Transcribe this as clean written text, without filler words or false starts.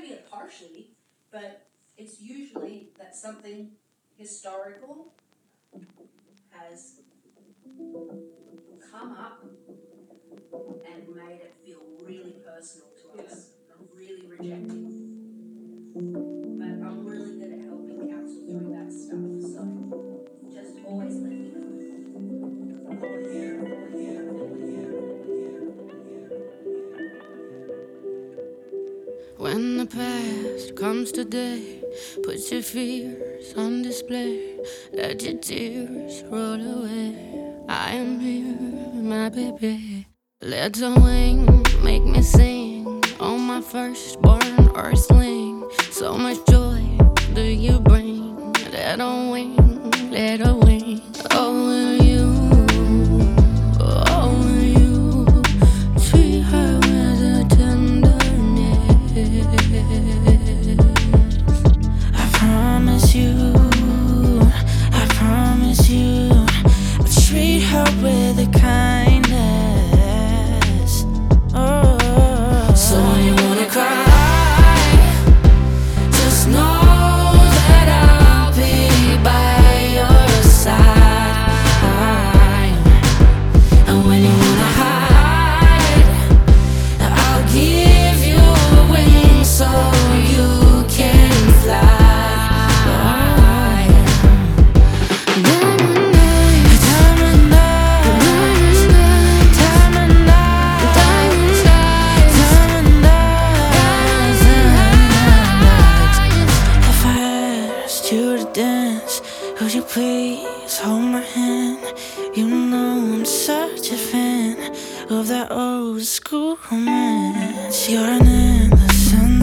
can be a partially, but it's usually that something historical has come up and made it feel really personal to us, really rejecting. But I'm really good at helping counsel through that stuff, so just always let me know. When the past comes today, put your fears on display. Let your tears roll away. I am here, my baby. Let the wind make me sing on my firstborn earthling. So much joy do you bring. Let her wing, let her wing. Oh, will you? Oh, will you treat her with a tenderness? I promise you, I'll treat her with a kindness. Oh, so when you wanna cry, just know that I'll be by your side. And when you wanna hide, I'll give you wings so you can fly. If I asked you to dance, would you please hold my hand? You know I'm such a fan of that old school romance. You're an endless